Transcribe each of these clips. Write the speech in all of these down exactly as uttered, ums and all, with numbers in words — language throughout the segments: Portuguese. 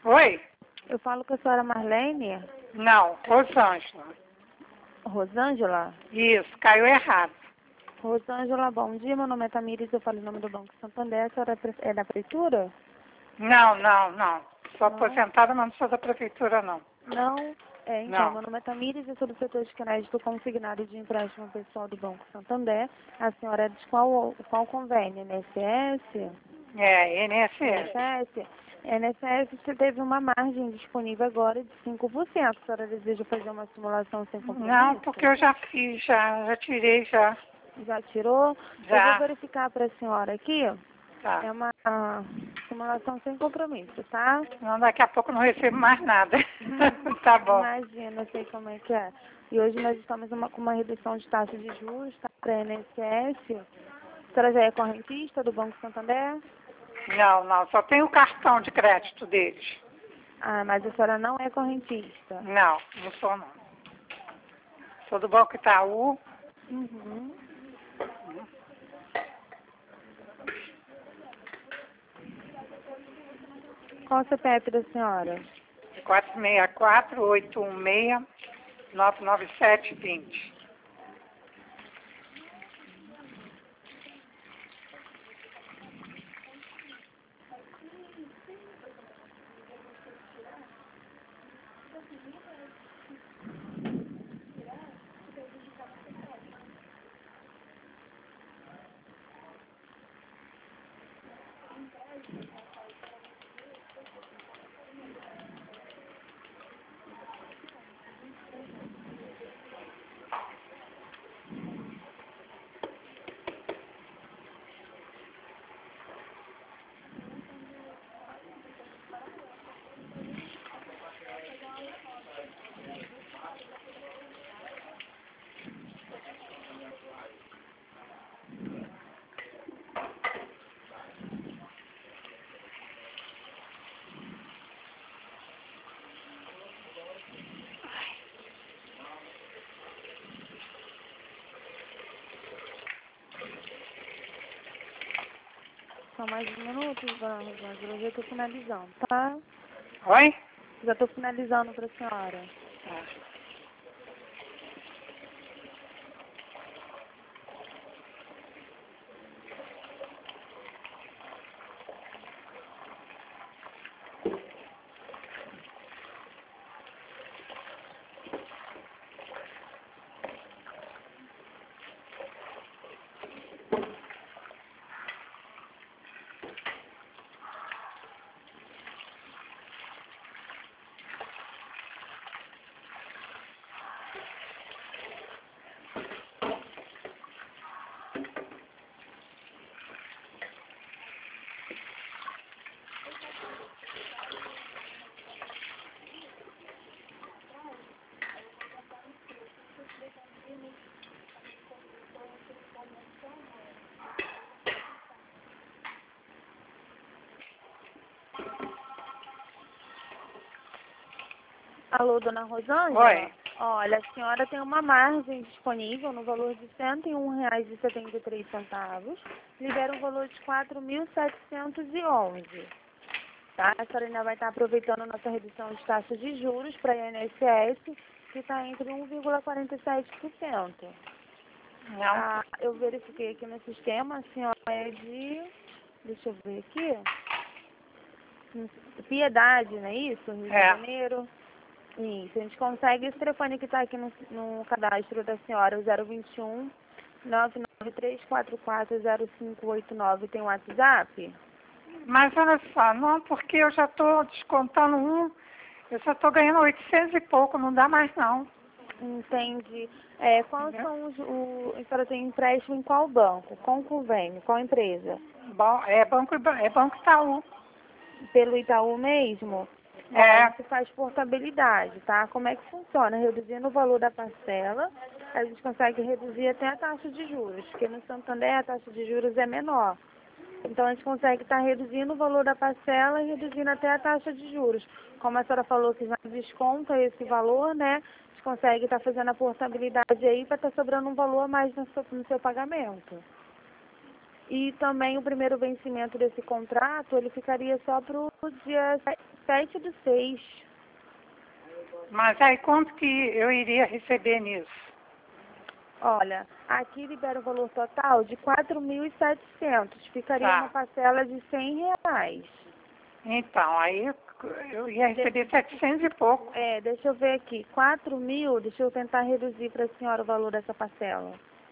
Oi? Eu falo com a senhora Marlene. Não, Rosângela. Rosângela? Isso, caiu errado. Rosângela, bom dia. Meu nome é Tamires, eu falo em nome do Banco Santander. A senhora é pre- é da prefeitura? Não, não, não. Sou Não. aposentada, mas não sou da prefeitura, não. Não? É, então, Não. meu nome é Tamires, eu sou do setor de crédito consignado de empréstimo pessoal do Banco Santander. A senhora é de qual, qual convênio? N S S? É, N S S. N S S? N S S, você teve uma margem disponível agora de cinco por cento. A senhora deseja fazer uma simulação sem Não, compromisso? porque eu já fiz, já, já tirei, já. Já tirou? Eu vou Já. verificar para a senhora aqui. Tá. É uma ah, simulação sem compromisso, tá? Não, daqui a pouco eu não recebo mais nada. Tá bom. Imagina, eu sei como é que é. E hoje nós estamos uma, com uma redução de taxa de juros, tá? Para a N S S. A senhora já é correntista do Banco Santander? Não, não, só tem o cartão de crédito deles. Ah, mas a senhora não é correntista. Não, não sou não. Sou do Banco Itaú. Uhum. Qual o C P F da senhora? quatro seis quatro, oito um seis, nove nove sete, vinte. Só mais um minuto, dona Rosângela. Eu já estou finalizando, tá? Oi? Já estou finalizando para a senhora. Tá. Alô, dona Rosângela? Oi. Olha, a senhora tem uma margem disponível no valor de cento e um reais e setenta e três centavos. Libera um valor de quatro mil setecentos e onze. Tá? A senhora ainda vai estar aproveitando nossa redução de taxa de juros para a I N S S, que está entre um vírgula quarenta e sete por cento. Não. Ah, eu verifiquei aqui no sistema, a senhora é de... Deixa eu ver aqui. Piedade, não é isso? Rio de É. Janeiro. Isso, a gente consegue esse telefone que está aqui no, no cadastro da senhora, o zero vinte e um, nove nove três quatro quatro zero cinco oito nove. Tem um WhatsApp? Mas olha só, não, porque eu já estou descontando um, eu já estou ganhando oitocentos e pouco, não dá mais não. Entendi. É, quais Entendeu? são os... O, a senhora tem empréstimo em qual banco? Qual convênio? Qual empresa? Bom, é banco, é banco Itaú. Pelo Itaú mesmo? Ó, a É. gente faz portabilidade, tá? Como é que funciona? Reduzindo o valor da parcela, a gente consegue reduzir até a taxa de juros, porque no Santander a taxa de juros é menor. Então a gente consegue estar reduzindo o valor da parcela e reduzindo até a taxa de juros. Como a senhora falou que já desconta esse valor, né? A gente consegue estar fazendo a portabilidade aí para estar sobrando um valor a mais no seu, no seu pagamento. E também o primeiro vencimento desse contrato, ele ficaria só para o dia sete do seis. Mas aí quanto que eu iria receber nisso? Olha, aqui libera o valor total de quatro mil e setecentos. Ficaria Tá. uma parcela de cem reais. Então, aí eu ia receber setecentos e pouco. É, deixa eu ver aqui. quatro mil, deixa eu tentar reduzir para a senhora o valor dessa parcela.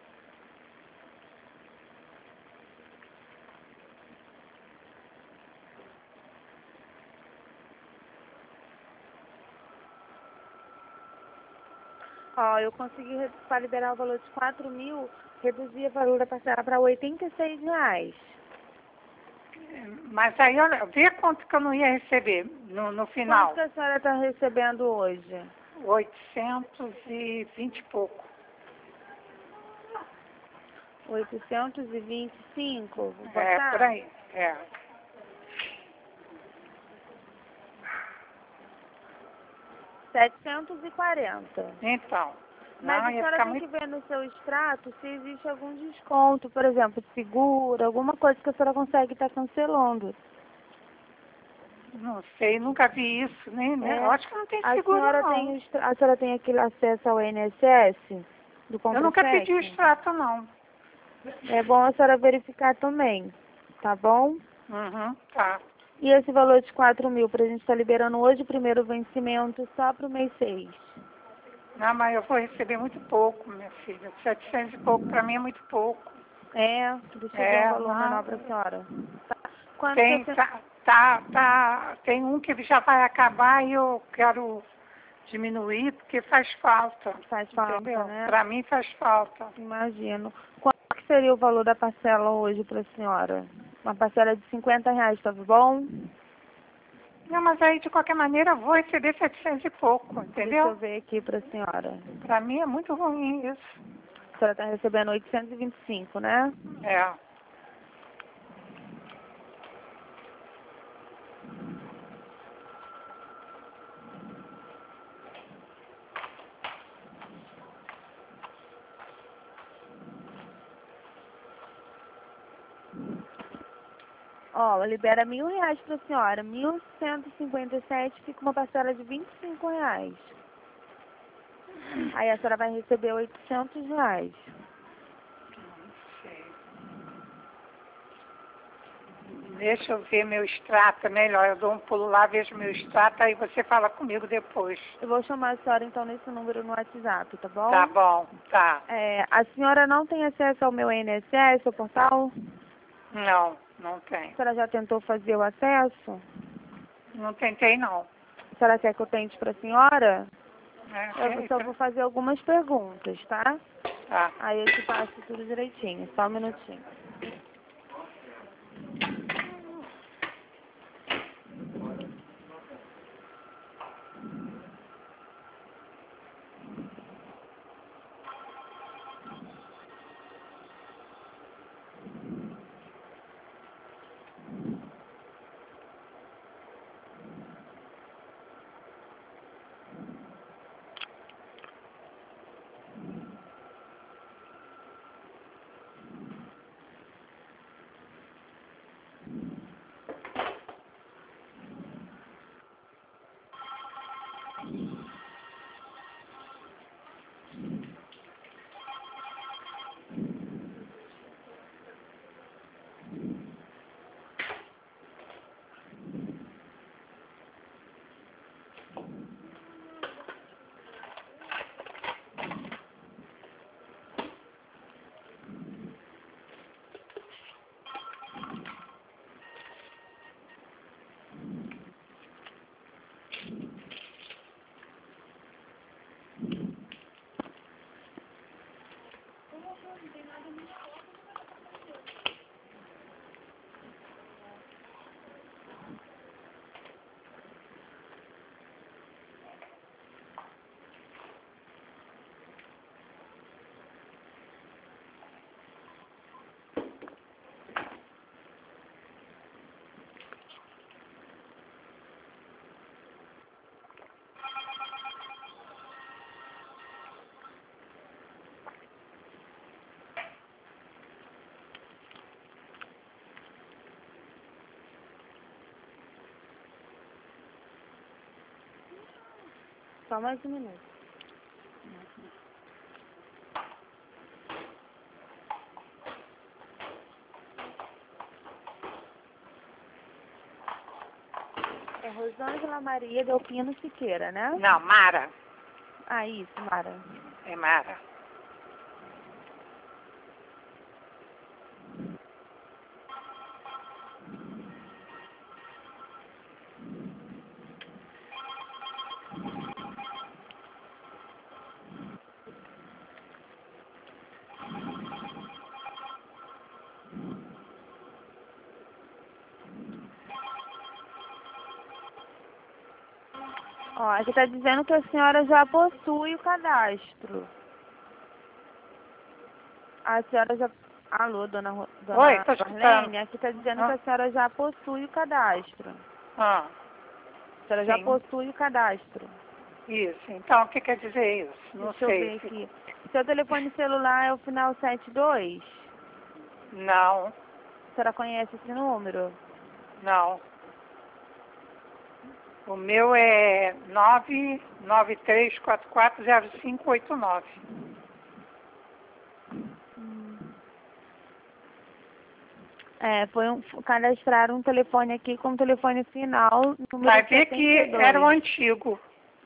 Ó, eu consegui, re- para liberar o valor de quatro mil, reduzir o valor da parcela para oitenta e seis reais. Mas aí, olha, vê quanto que eu não ia receber no, no Quanto final. que a senhora está recebendo hoje? oitocentos e vinte e pouco. oitocentos e vinte e cinco? Vou É, botar? por aí. É. setecentos e quarenta. Então, Mas não, a ia senhora ficar tem que muito... ver no seu extrato se existe algum desconto, por exemplo, seguro, alguma coisa que a senhora consegue estar cancelando. Não sei, nunca vi isso, nem, nem eu É, acho que não tem a seguro, senhora tem, não. o extra- a senhora tem aquele acesso ao I N S S do Eu nunca pedi o contra-cheque? extrato, não. É bom a senhora verificar também, tá bom? Uhum, tá. E esse valor de quatro mil para a gente estar liberando hoje, o primeiro vencimento só para o mês seis. Não, mas eu vou receber muito pouco, minha filha. setecentos e pouco para mim é muito pouco. É, deixa eu ver um É, valor menor não. para a senhora. Tá. Quanto que a Tem, senhora tá, tá, tá, tem um que já vai acabar e eu quero diminuir porque faz falta. faz falta, Entendeu? né? Para mim faz falta. Imagino. Quanto que seria o valor da parcela hoje para a senhora? Uma parcela de cinquenta reais, tá bom? Não, mas aí de qualquer maneira eu vou receber setecentos e pouco, Deixa eu entendeu? ver aqui para a senhora. Para mim é muito ruim isso. A senhora está recebendo oitocentos e vinte e cinco, né? É. Ó, libera mil reais para a senhora. Mil cento e cinquenta e sete, fica uma parcela de vinte e cinco reais. Aí a senhora vai receber oitocentos reais. Sei. Deixa eu ver meu extrato, é melhor. Eu dou um pulo lá, vejo meu extrato, aí você fala comigo depois. Eu vou chamar a senhora então nesse número no WhatsApp, tá bom? Tá bom, tá. É, a senhora não tem acesso ao meu I N S S, ao portal? Não, não tem. A senhora já tentou fazer o acesso? Não tentei, não. A senhora quer que eu tente para a senhora? É, Eu só vou fazer algumas perguntas, tá? tá. Aí eu te passo tudo direitinho, só um minutinho. Só mais um minuto. É Rosângela Maria Delpino Siqueira, né? Não, Mara. Ah, isso, Mara. É Mara. Ó, aqui tá dizendo que a senhora já possui o cadastro. A senhora já... Alô, dona, Ro- dona Oi, tô escutando. Marlene, aqui tá dizendo Ah. que a senhora já possui o cadastro. Ah, A senhora já sim. possui o cadastro. Isso. Então, o que quer dizer isso? Não Deixa eu sei. ver aqui. Seu telefone celular é o final setenta e dois? Não, A senhora conhece esse número? não. O meu é nove nove três quatro quatro zero cinco oito nove. Hum. É, foi um, cadastraram um telefone aqui com o telefone final, número Vai ver setenta que e dois. era o antigo.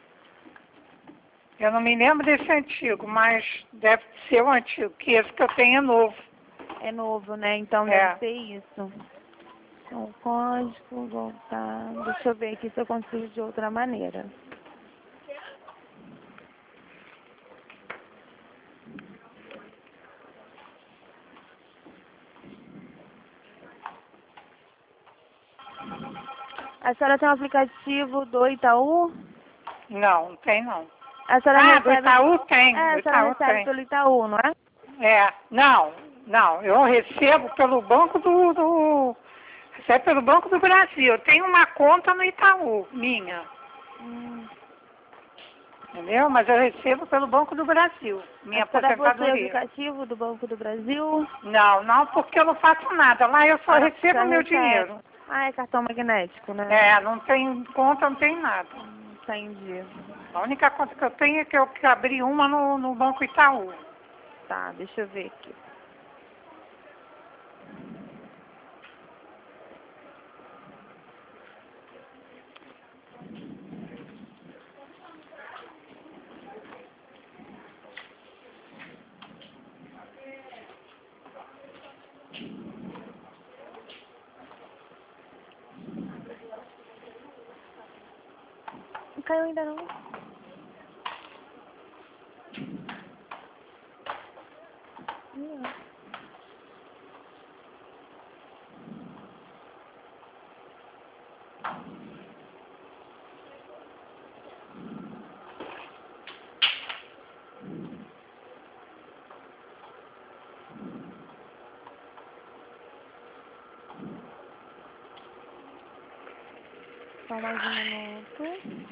Eu não me lembro desse antigo, mas deve ser o antigo, que esse que eu tenho é novo. É novo, né? Então É. deve ser isso. Então, código, voltar. Deixa eu ver aqui se eu consigo de outra maneira. A senhora tem um aplicativo do Itaú? Não, não tem não. A senhora Ah, do recebe... Itaú tem, É, do a senhora Itaú recebe tem. pelo Itaú, não é? É, não, não, eu recebo pelo Banco do, do recebo pelo Banco do Brasil. Eu tenho uma conta no Itaú, minha, Hum. entendeu? Mas eu recebo pelo Banco do Brasil, minha A senhora possui o aposentadoria. aplicativo do Banco do Brasil? Não, não, porque eu não faço nada. Lá eu só Ah, recebo já meu recebe. dinheiro. Ah, é cartão magnético, né? É, não tem conta, não tem nada. Hum, entendi. A única conta que eu tenho é que eu que abri uma no, no Banco Itaú. Tá, deixa eu ver aqui. Não caiu ainda não. Ih, ó. Só mais um minuto.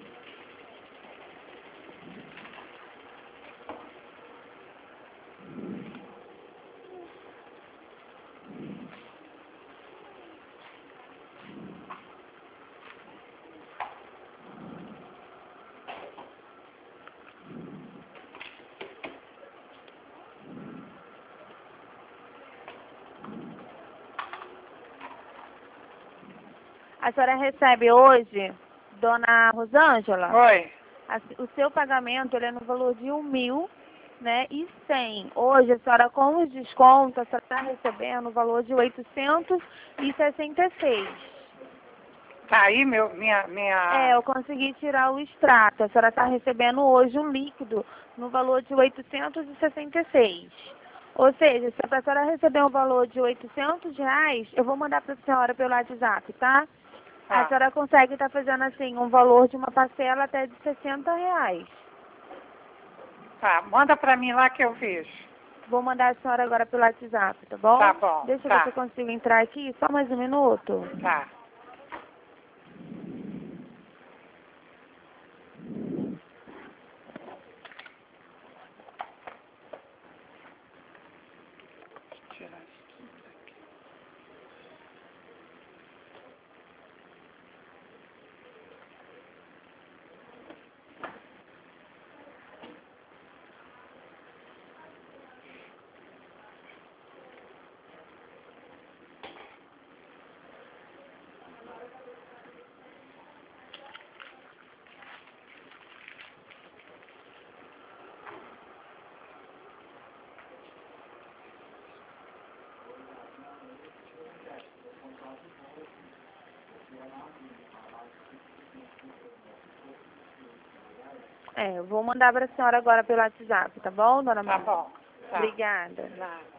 A senhora recebe hoje, dona Rosângela, Oi. a- o seu pagamento ele é no valor de um mil, né, e cem. Hoje, a senhora com os descontos, a senhora está recebendo o valor de oitocentos e sessenta e seis. Tá aí meu, minha, É, minha... eu consegui tirar o extrato. A senhora está recebendo hoje um líquido no valor de oitocentos e sessenta e seis. Ou seja, se a senhora receber um valor de oitocentos reais, eu vou mandar para a senhora pelo WhatsApp, tá? A Tá, senhora consegue estar fazendo assim, um valor de uma parcela até de sessenta reais. tá. Manda pra mim lá que eu vejo. Vou mandar a senhora agora pelo WhatsApp, tá bom? Tá bom, Deixa eu ver tá, se eu consigo entrar aqui, só mais um minuto. tá. Tirar isso tudo aqui. É, eu vou mandar para a senhora agora pelo WhatsApp, tá bom, dona Tá Marta? bom. Tá. Obrigada. Nada.